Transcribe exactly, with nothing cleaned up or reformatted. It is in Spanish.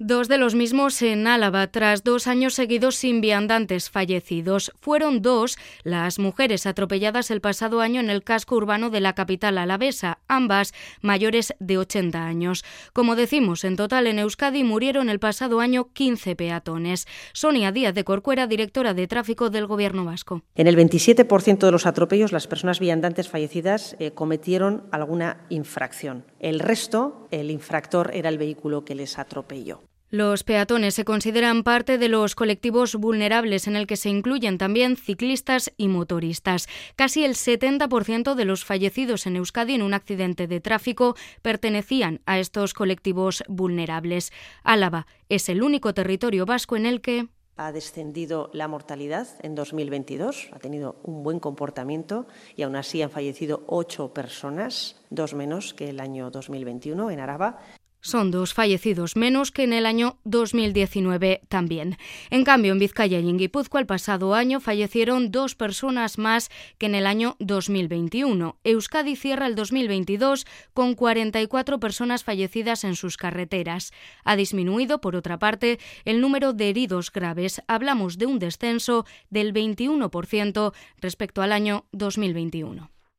Dos de los mismos en Álava, tras dos años seguidos sin viandantes fallecidos. Fueron dos las mujeres atropelladas el pasado año en el casco urbano de la capital alavesa, ambas mayores de ochenta años. Como decimos, en total en Euskadi murieron el pasado año quince peatones. Sonia Díaz de Corcuera, directora de tráfico del Gobierno vasco. En el veintisiete por ciento de los atropellos, las personas viandantes fallecidas eh, cometieron alguna infracción. El resto, el infractor era el vehículo que les atropelló. Los peatones se consideran parte de los colectivos vulnerables en el que se incluyen también ciclistas y motoristas. Casi el setenta por ciento de los fallecidos en Euskadi en un accidente de tráfico pertenecían a estos colectivos vulnerables. Álava es el único territorio vasco en el que ha descendido la mortalidad en dos mil veintidós, ha tenido un buen comportamiento y aún así han fallecido ocho personas, dos menos que el año dos mil veintiuno en Araba. Son dos fallecidos menos que en el año dos mil diecinueve también. En cambio, en Vizcaya y en Guipúzcoa el pasado año fallecieron dos personas más que en el año dos mil veintiuno. Euskadi cierra el dos mil veintidós con cuarenta y cuatro personas fallecidas en sus carreteras. Ha disminuido, por otra parte, el número de heridos graves. Hablamos de un descenso del veintiuno por ciento respecto al año dos mil veintiuno.